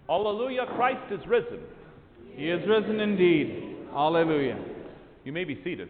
Alleluia, Christ is risen. He is risen indeed. Alleluia. You may be seated.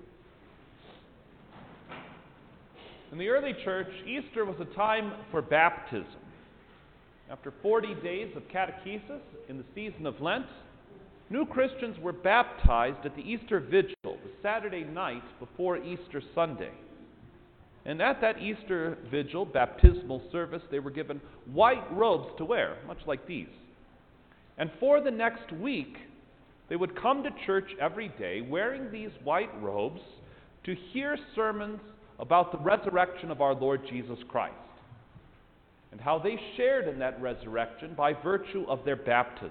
In the early church, Easter was a time for baptism. After 40 days of catechesis in the season of Lent, new Christians were baptized at the Easter Vigil, the Saturday night before Easter Sunday. And at that Easter Vigil, baptismal service, they were given white robes to wear, much like these. And for the next week, they would come to church every day wearing these white robes to hear sermons about the resurrection of our Lord Jesus Christ and how they shared in that resurrection by virtue of their baptism.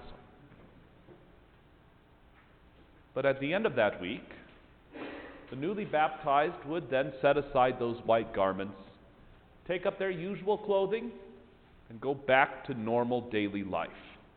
But at the end of that week, the newly baptized would then set aside those white garments, take up their usual clothing, and go back to normal daily life.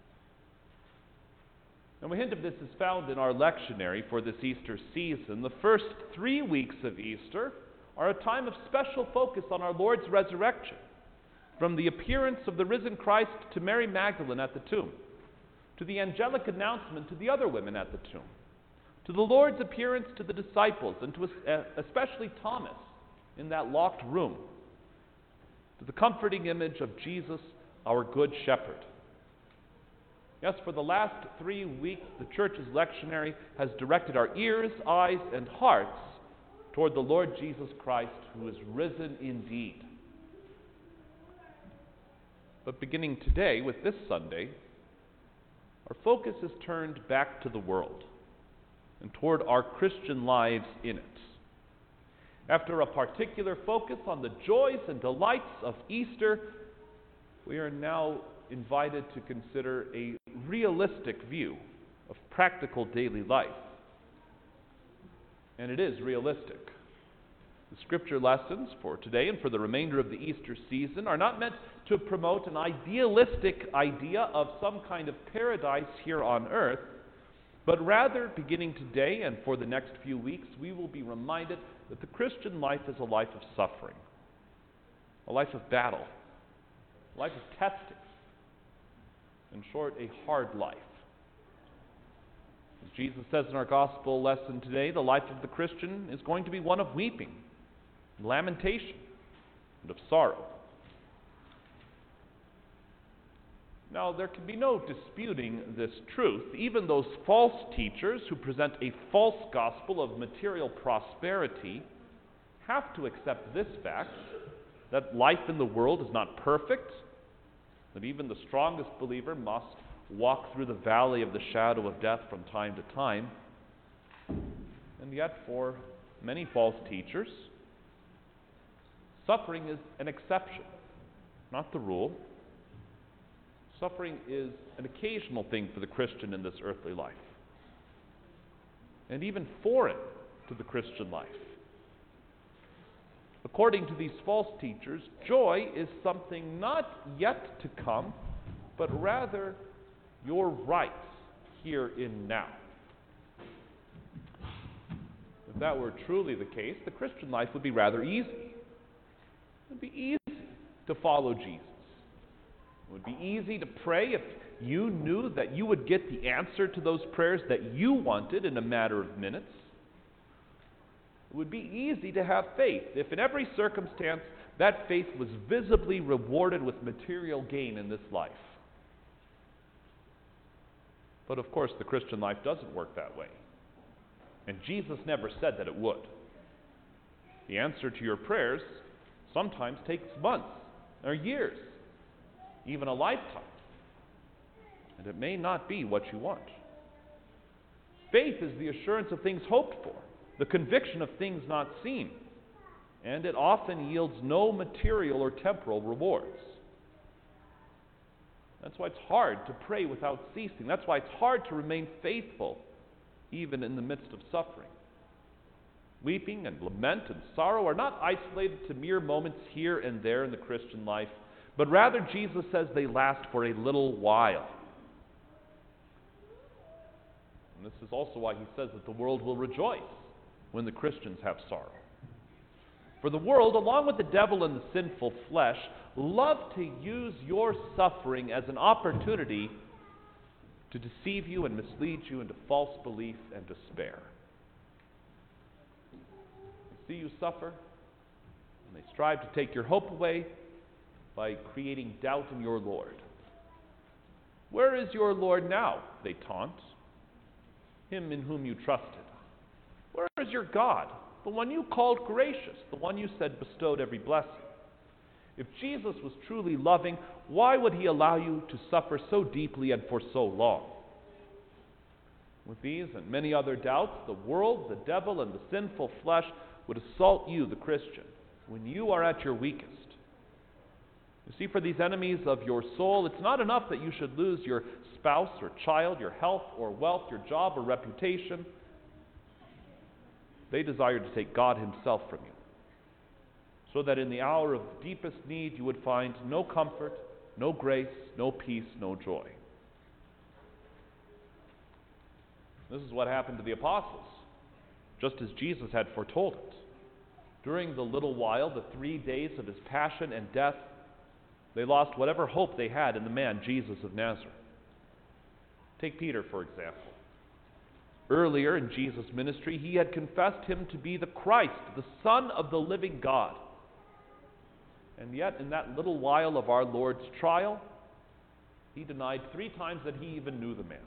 And a hint of this is found in our lectionary for this Easter season. The first 3 weeks of Easter are a time of special focus on our Lord's resurrection, from the appearance of the risen Christ to Mary Magdalene at the tomb, to the angelic announcement to the other women at the tomb, to the Lord's appearance to the disciples, and to especially Thomas in that locked room, to the comforting image of Jesus, our Good Shepherd. Yes, for the last 3 weeks, the Church's lectionary has directed our ears, eyes, and hearts toward the Lord Jesus Christ, who is risen indeed. But beginning today, with this Sunday, our focus is turned back to the world and toward our Christian lives in it. After a particular focus on the joys and delights of Easter, we are now invited to consider a realistic view of practical daily life. And it is realistic. The scripture lessons for today and for the remainder of the Easter season are not meant to promote an idealistic idea of some kind of paradise here on earth, but rather, beginning today and for the next few weeks, we will be reminded that the Christian life is a life of suffering, a life of battle, a life of testing. In short, a hard life. As Jesus says in our gospel lesson today, the life of the Christian is going to be one of weeping, lamentation, and of sorrow. Now, there can be no disputing this truth. Even those false teachers who present a false gospel of material prosperity have to accept this fact, that life in the world is not perfect, that even the strongest believer must walk through the valley of the shadow of death from time to time. And yet, for many false teachers, suffering is an exception, not the rule. Suffering is an occasional thing for the Christian in this earthly life, and even foreign to the Christian life. According to these false teachers, joy is something not yet to come, but rather your rights here in now. If that were truly the case, the Christian life would be rather easy. It would be easy to follow Jesus. It would be easy to pray if you knew that you would get the answer to those prayers that you wanted in a matter of minutes. It would be easy to have faith if in every circumstance that faith was visibly rewarded with material gain in this life. But of course, the Christian life doesn't work that way. And Jesus never said that it would. The answer to your prayers sometimes takes months or years, even a lifetime. And it may not be what you want. Faith is the assurance of things hoped for, the conviction of things not seen, and it often yields no material or temporal rewards. That's why it's hard to pray without ceasing. That's why it's hard to remain faithful even in the midst of suffering. Weeping and lament and sorrow are not isolated to mere moments here and there in the Christian life, but rather Jesus says they last for a little while. And this is also why he says that the world will rejoice when the Christians have sorrow. For the world, along with the devil and the sinful flesh, love to use your suffering as an opportunity to deceive you and mislead you into false belief and despair. They see you suffer, and they strive to take your hope away by creating doubt in your Lord. Where is your Lord now? They taunt. Him in whom you trusted. Where is your God? The one you called gracious, the one you said bestowed every blessing. If Jesus was truly loving, why would he allow you to suffer so deeply and for so long? With these and many other doubts, the world, the devil, and the sinful flesh would assault you, the Christian, when you are at your weakest. You see, for these enemies of your soul, it's not enough that you should lose your spouse or child, your health or wealth, your job or reputation. They desire to take God himself from you, so that in the hour of deepest need you would find no comfort, no grace, no peace, no joy. This is what happened to the apostles, just as Jesus had foretold it. During the little while, the 3 days of his passion and death, they lost whatever hope they had in the man, Jesus of Nazareth. Take Peter, for example. Earlier in Jesus' ministry, he had confessed him to be the Christ, the Son of the living God. And yet, in that little while of our Lord's trial, he denied 3 times that he even knew the man.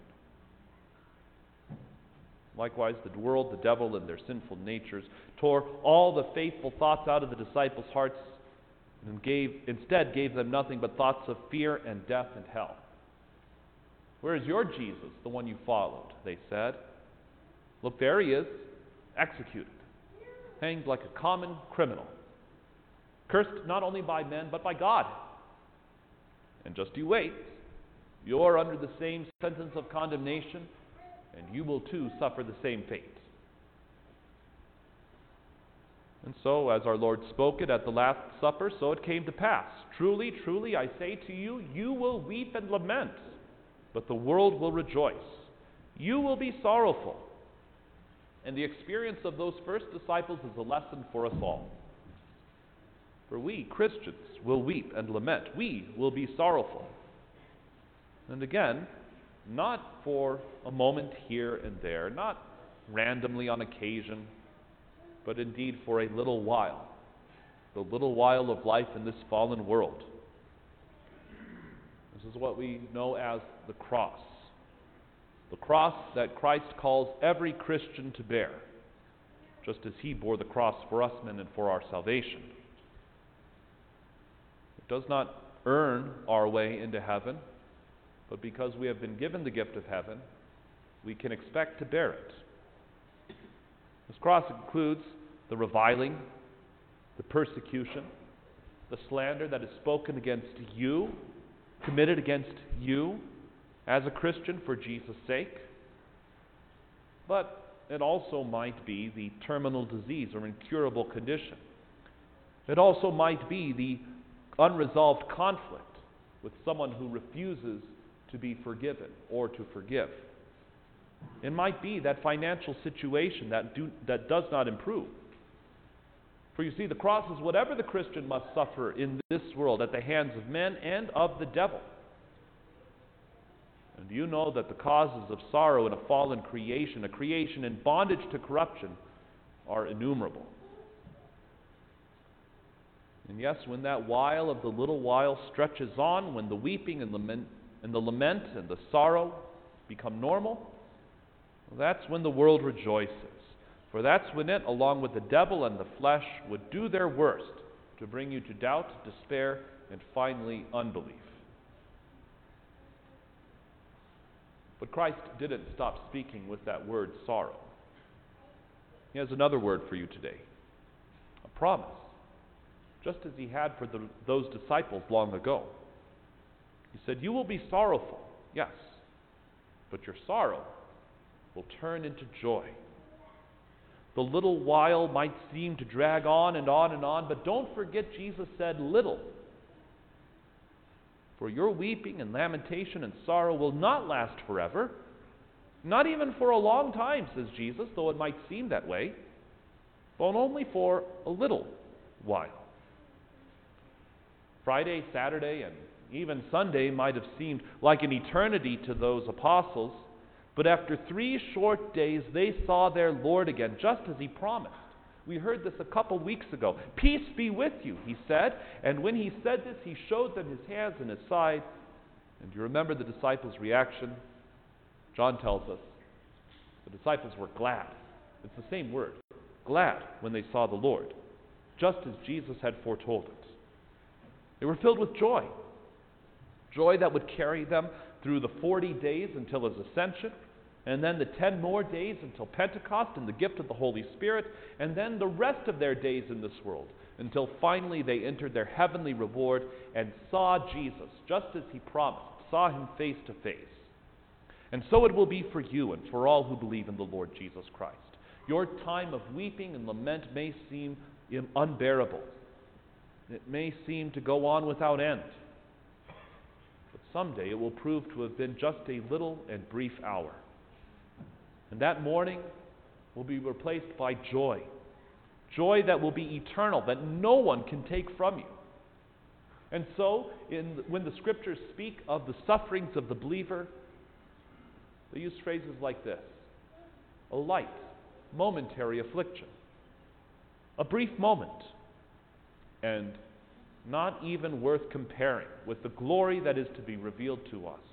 Likewise, the world, the devil, and their sinful natures tore all the faithful thoughts out of the disciples' hearts and instead gave them nothing but thoughts of fear and death and hell. Where is your Jesus, the one you followed? They said. Look, there he is, executed, hanged like a common criminal, cursed not only by men but by God. And just you wait, you're under the same sentence of condemnation, and you will too suffer the same fate. And so, as our Lord spoke it at the Last Supper, so it came to pass. Truly, truly, I say to you, you will weep and lament, but the world will rejoice. You will be sorrowful. And the experience of those first disciples is a lesson for us all. For we, Christians, will weep and lament. We will be sorrowful. And again, not for a moment here and there, not randomly on occasion, but indeed for a little while. The little while of life in this fallen world. This is what we know as the cross. The cross that Christ calls every Christian to bear, just as he bore the cross for us men and for our salvation. It does not earn our way into heaven, but because we have been given the gift of heaven, we can expect to bear it. This cross includes the reviling, the persecution, the slander that is spoken against you, committed against you as a Christian for Jesus' sake. But it also might be the terminal disease or incurable condition. It also might be the unresolved conflict with someone who refuses to be forgiven or to forgive. It might be that financial situation that does not improve. For you see, the cross is whatever the Christian must suffer in this world at the hands of men and of the devil. And you know that the causes of sorrow in a fallen creation, a creation in bondage to corruption, are innumerable. And yes, when that while of the little while stretches on, when the weeping and the lament and the sorrow become normal, that's when the world rejoices. For that's when it, along with the devil and the flesh, would do their worst to bring you to doubt, despair, and finally unbelief. But Christ didn't stop speaking with that word sorrow. He has another word for you today, a promise, just as he had for those disciples long ago. He said, you will be sorrowful, yes, but your sorrow will turn into joy. The little while might seem to drag on and on and on, but don't forget Jesus said little. For your weeping and lamentation and sorrow will not last forever, not even for a long time, says Jesus, though it might seem that way, but only for a little while. Friday, Saturday, and Even Sunday might have seemed like an eternity to those apostles, but after 3 short days they saw their Lord again, just as he promised. We heard this a couple weeks ago. "Peace be with you," he said. And when he said this, he showed them his hands and his side. And you remember the disciples' reaction? John tells us the disciples were glad. It's the same word, glad, when they saw the Lord, just as Jesus had foretold it. They were filled with joy. Joy that would carry them through the 40 days until his ascension, and then the 10 more days until Pentecost and the gift of the Holy Spirit, and then the rest of their days in this world, until finally they entered their heavenly reward and saw Jesus, just as he promised, saw him face to face. And so it will be for you and for all who believe in the Lord Jesus Christ. Your time of weeping and lament may seem unbearable. It may seem to go on without end. But someday it will prove to have been just a little and brief hour. And that morning will be replaced by joy. Joy that will be eternal, that no one can take from you. And so, when the Scriptures speak of the sufferings of the believer, they use phrases like this: a light, momentary affliction, a brief moment, and not even worth comparing with the glory that is to be revealed to us.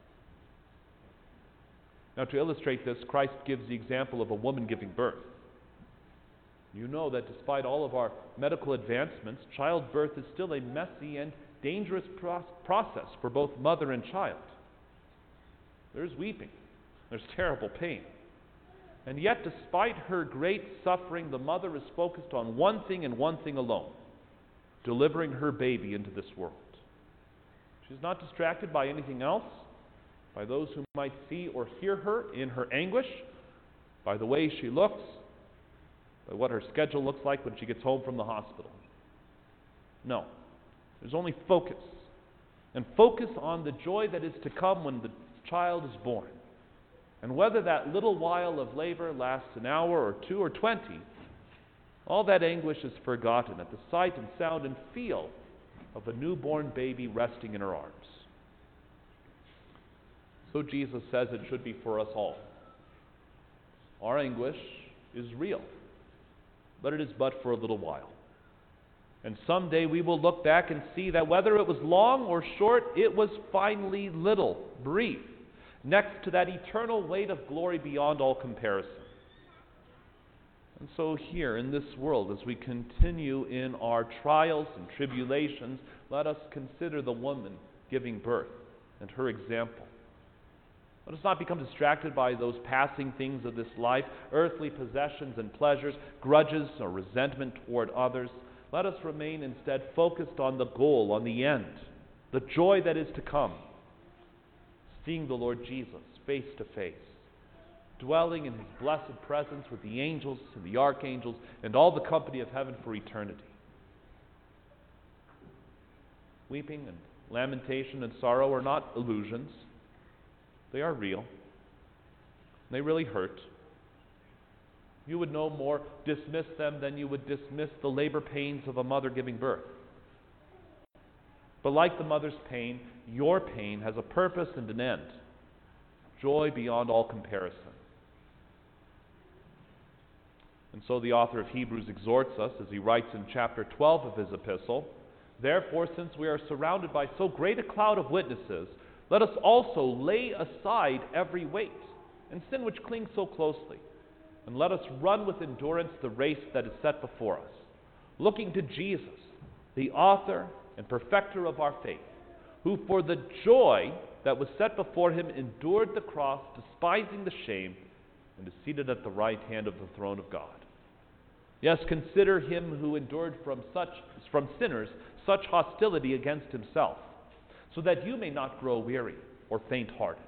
Now, to illustrate this, Christ gives the example of a woman giving birth. You know that despite all of our medical advancements, childbirth is still a messy and dangerous process for both mother and child. There's weeping. There's terrible pain. And yet, despite her great suffering, the mother is focused on one thing and one thing alone: delivering her baby into this world. She's not distracted by anything else, by those who might see or hear her in her anguish, by the way she looks, by what her schedule looks like when she gets home from the hospital. No, there's only focus. And focus on the joy that is to come when the child is born. And whether that little while of labor lasts an hour or 2 or 20, all that anguish is forgotten at the sight and sound and feel of a newborn baby resting in her arms. So Jesus says it should be for us all. Our anguish is real, but it is but for a little while. And someday we will look back and see that whether it was long or short, it was finally little, brief, next to that eternal weight of glory beyond all comparison. And so here in this world, as we continue in our trials and tribulations, let us consider the woman giving birth and her example. Let us not become distracted by those passing things of this life, earthly possessions and pleasures, grudges or resentment toward others. Let us remain instead focused on the goal, on the end, the joy that is to come, seeing the Lord Jesus face to face, dwelling in his blessed presence with the angels and the archangels and all the company of heaven for eternity. Weeping and lamentation and sorrow are not illusions. They are real. They really hurt. You would no more dismiss them than you would dismiss the labor pains of a mother giving birth. But like the mother's pain, your pain has a purpose and an end. Joy beyond all comparison. And so the author of Hebrews exhorts us, as he writes in chapter 12 of his epistle, "Therefore, since we are surrounded by so great a cloud of witnesses, let us also lay aside every weight and sin which clings so closely, and let us run with endurance the race that is set before us, looking to Jesus, the author and perfecter of our faith, who for the joy that was set before him endured the cross, despising the shame, and is seated at the right hand of the throne of God. Yes, consider him who endured from sinners such hostility against himself, so that you may not grow weary or faint-hearted."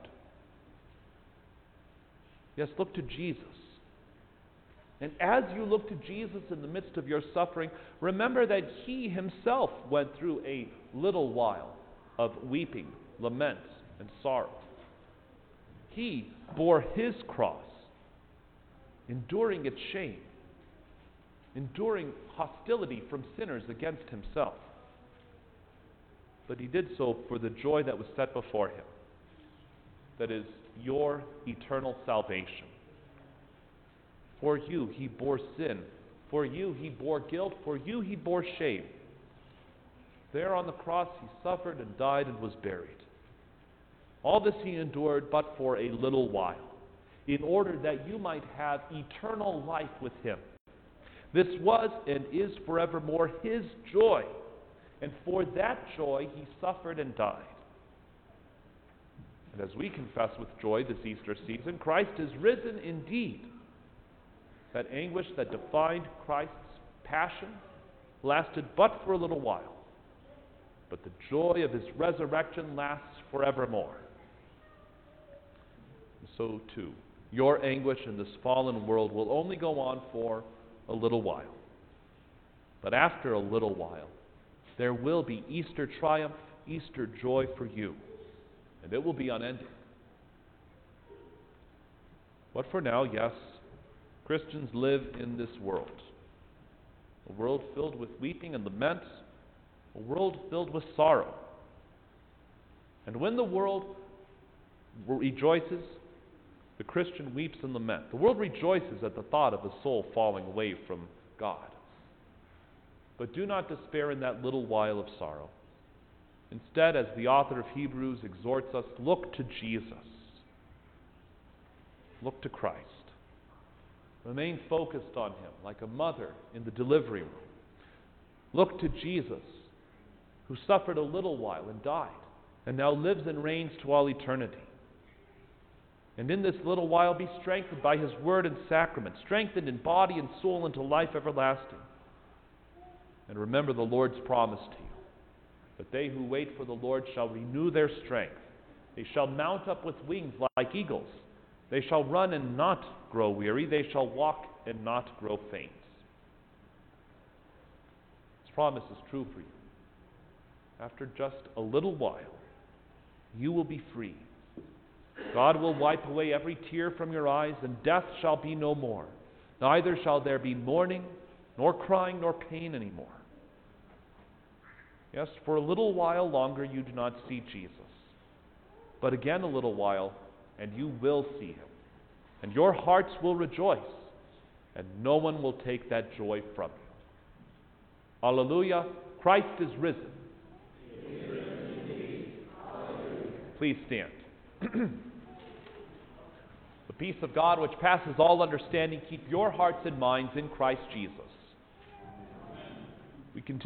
Yes, look to Jesus. And as you look to Jesus in the midst of your suffering, remember that he himself went through a little while of weeping, lament, and sorrow. He bore his cross, enduring its shame, enduring hostility from sinners against himself. but he did so for the joy that was set before him. That is, your eternal salvation. For you he bore sin. For you he bore guilt. For you he bore shame. There on the cross he suffered and died and was buried. All this he endured but for a little while, in order that you might have eternal life with him. This was and is forevermore his joy, and for that joy he suffered and died. And as we confess with joy this Easter season, Christ is risen indeed. That anguish that defined Christ's passion lasted but for a little while, but the joy of his resurrection lasts forevermore. And so too, your anguish in this fallen world will only go on for a little while. But after a little while, there will be Easter triumph, Easter joy for you, and it will be unending. But for now, yes, Christians live in this world, a world filled with weeping and lament, a world filled with sorrow. And when the world rejoices, the Christian weeps and laments. The world rejoices at the thought of a soul falling away from God. But do not despair in that little while of sorrow. Instead, as the author of Hebrews exhorts us, look to Jesus. Look to Christ. Remain focused on him like a mother in the delivery room. Look to Jesus, who suffered a little while and died, and now lives and reigns to all eternity. And in this little while be strengthened by his word and sacrament, strengthened in body and soul unto life everlasting. And remember the Lord's promise to you, that they who wait for the Lord shall renew their strength. They shall mount up with wings like eagles. They shall run and not grow weary. They shall walk and not grow faint. This promise is true for you. After just a little while, you will be free. God will wipe away every tear from your eyes, and death shall be no more. Neither shall there be mourning, nor crying, nor pain anymore. Yes, for a little while longer you do not see Jesus. But again a little while, and you will see him. And your hearts will rejoice, and no one will take that joy from you. Alleluia, Christ is risen. He is risen indeed. Alleluia. Please stand. The peace of God, which passes all understanding, keep your hearts and minds in Christ Jesus. We continue